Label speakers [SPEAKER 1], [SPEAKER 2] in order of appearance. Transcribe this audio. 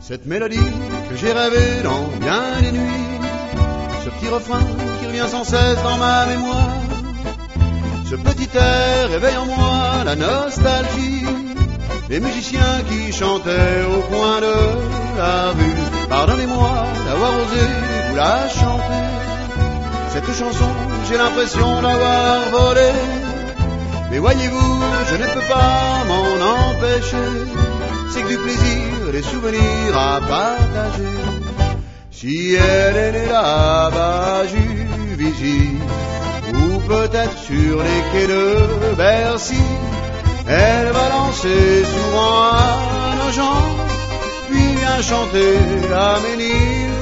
[SPEAKER 1] Cette mélodie que j'ai rêvée dans bien des nuits, ce petit refrain qui revient sans cesse dans ma mémoire, ce petit air réveille en moi la nostalgie, les musiciens qui chantaient au coin de la rue. Pardonnez-moi d'avoir osé vous la chanter, cette chanson j'ai l'impression d'avoir volé, mais voyez-vous je ne peux pas m'en empêcher, c'est que du plaisir, des souvenirs à partager. Si elle est née là-bas, Juvisy, ou peut-être sur les quais de Bercy, elle va danser souvent à nos gens, puis vient chanter à Ménil